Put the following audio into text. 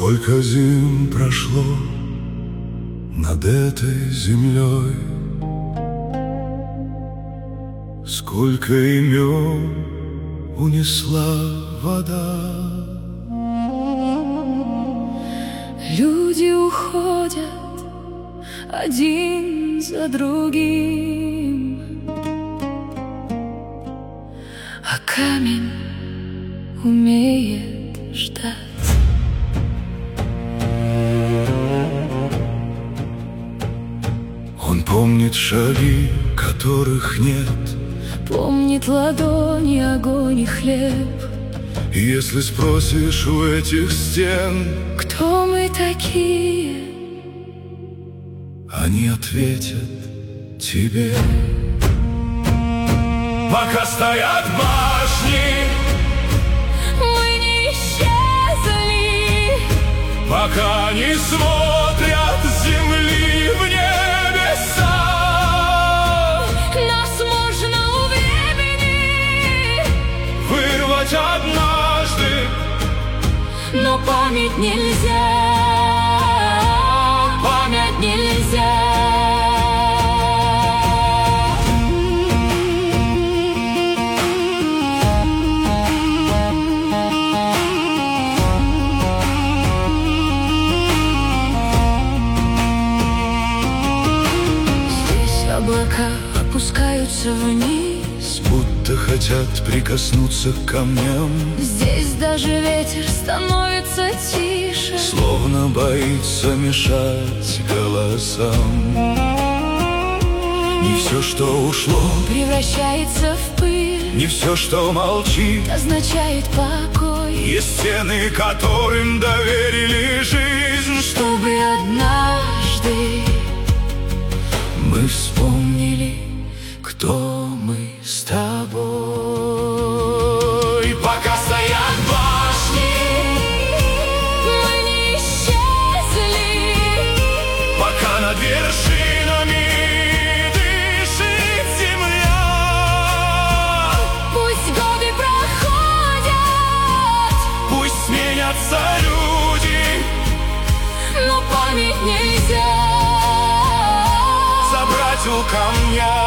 Сколько зим прошло над этой землей, сколько имен унесла вода. Люди уходят один за другим, а камень умеет ждать. Он помнит шаги, которых нет, помнит ладони, огонь и хлеб. И если спросишь у этих стен, кто мы такие, они ответят тебе. Пока стоят башни, мы не исчезли. пока не смотрят с земли в небеса, нас можно у времени вырвать однажды, но память нельзя, память нельзя. Облака опускаются вниз, будто хотят прикоснуться к камням. Здесь даже ветер становится тише, словно боится мешать голосам. Не все, что ушло, превращается в пыль. Не все, что молчит, означает покой. Есть стены, которым доверили жизнь, чтобы однажды мы вспомнили, кто мы с тобой. Пока стоят башни, мы не исчезли. Пока над вершинами дышит земля. Пусть годы проходят, пусть сменятся люди, но память нельзя забрать у камня.